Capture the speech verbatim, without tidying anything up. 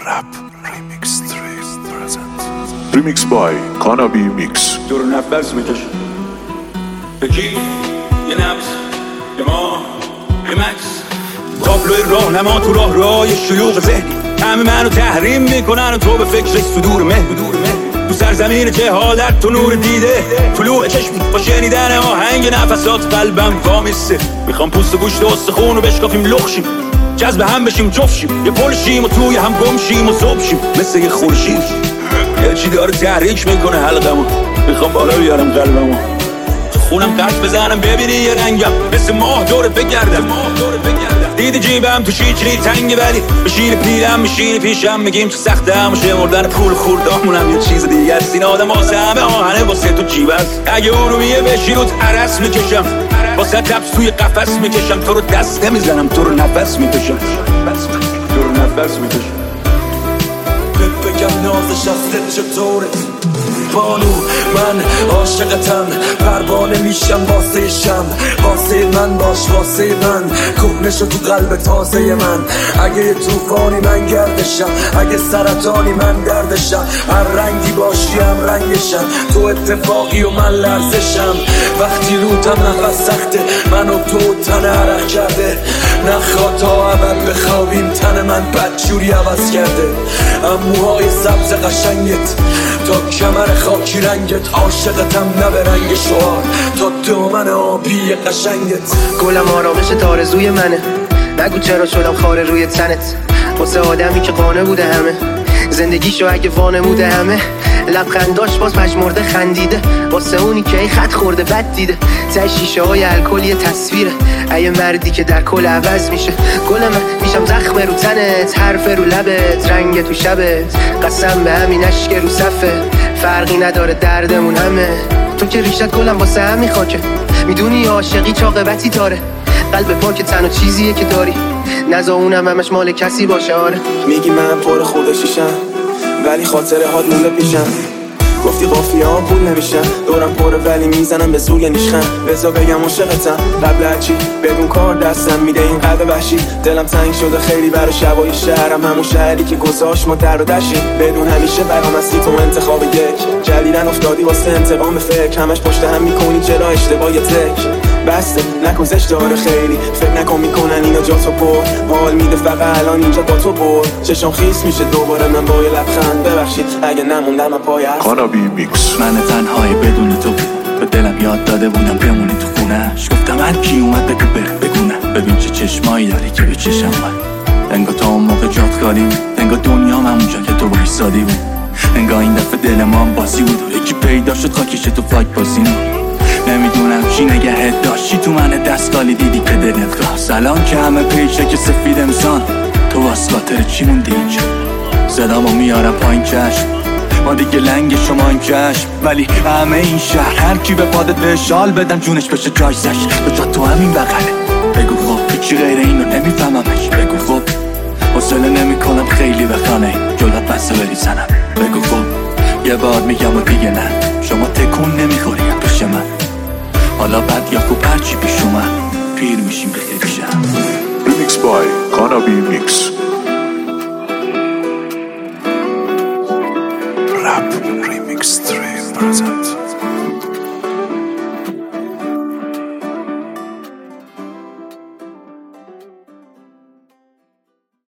Rap Remix three present. Remix by Kanabi Mix. دور نفس میکش بگی یه نبض یه ما ریمکس تابلوی راهنما تو راه رای شیوخ ذهنی همه منو تحریم میکنن و تو به فکرش صدور مه تو سرزمین جهالت تو نور دیده طلوع چشم با شنیدن آهنگ نفسات قلبم وامیسته میخوام پوست و گوشت و استخون رو بشکافیم لخشیم جذب هم بشیم جفشیم یه پلشیم و توی هم گمشیم و صبحشیم مثل یه خورشید یه چی داره تحریک میکنه حلقمو میخوام بالا بیارم قلبمو خونم قرد بزنم ببینی یه رنگم مثل ماه دور بگردم دیدی جیبم تو شیچری تنگه ولی بشین پیرم میشین پیشم میگیم تو سخته هم شمردن پول خوردامونم یه چیز دیگه است این آدم واسه همه آهنه واسه تو جیب است اگه ارومیه بشی رو عرس میکشم واسه تبس توی قفس میکشم تو رو دست نمیزنم تو رو نفس میکشم تو رو نفس میکشم بگم نازش از دل چطوره بانو من عاشقتم پروانه میشم واسه شم واسه من باش واسه من کهنه شو تو قلب تازه من اگه یه توفانی من گردشم اگه سرطانی من دردشم هر رنگی باشی هم رنگشم تو اتفاقی و من لرزشم وقتی روتم نفس سخته من و تو تن عرق کرده نخواه تا ابد بخوابیم تن من بدجوری عوض کرده اموهای سبز قشنگت تا کمر خاکی رنگت عاشقتم نه به رنگ شعار تا دامن آبی قشنگت گلم آرامش تارزوی منه نگو چرا شدم خاره روی تنت واسه آدمی که قانه بوده همه زندگیشو اگه وانموده همه لبخنداش باز پژمرده خندیده واسه اونی که ای خط خورده بد دیده ته شیشه های الکلی تصویره ای مردی که در کل عوض میشه گل من میشم زخم رو تنت حرف رو لبت رنگ تو شبت قسم به همین اشک رو صفه فرقی نداره دردمون همه تو که ریشت گلم واسه همین خاکه میدونی عاشقی چاقبتی تاره قلب پاک تنها چیزیه که داری نزا اونم همش مال کسی باشه آره میگی من پر خودشیشم ولی خاطره هات مونده پیشم گفتی قافیه ها پول نمیشن دورم پره ولی میزنم به زوی نیشخم بزا بگم عاشقتم قبل هرچی بدون کار دستم میده این قلب وحشی دلم تنگ شده خیلی برای شبای شهرم همون شهری که گذاشت ما در و دشیم بدون همیشه برام هستی تو انتخاب یک جلیدن افتادی واسه انتقام فکر همش پشت هم میکنی چرا اشتباه تک بسته نکن زشت داره خیلی فکر نکن میکنن اینا جا تو پر حال میده فقط الان اینجا با تو بر چشم خیس میشه دوباره من با یه لبخند ببخشید اگه نموندم من پای هست Kanabi Mix. من تنهایی بدون تو به دلم یاد داده بودم بمونی تو خونهش گفتم هر کی اومد بگو بره بگونه ببین چه چشمایی داری که به چشم من انگار تا اون موقع جات خالی بود انگار دنیام همونجا که تو وایسادی بود انگار این دفعه دل ما هم باسی بود و یکی پیدا شد خاکش تو فاک بازی نمیدونم چی نگهت داشتی تو من دستگالی دیدی که دلت خواست الان که همه پیشه که سفید امسان تو واسه چی موندی اینجا صدامو میارم پایین چشم ما دیگه لنگ شما این چشم ولی همه این شهر هر کی به پادت به شال بدم جونش بشه جایزش به جا تو همین بغله بگو خب هیچی غیر اینو نمیفهممش بگو خب حوصله نمیکنم خیلی بخانه جلوت بسته بری زنم بگو خب یه بار میگم و دیگه نه شما تکون نمیخوری پیش من حالا بعد یا خوب هرچی پیش اومد پیر میشیم بخیر پیشم Remix by Kanabi Mix. Rap Remix three present.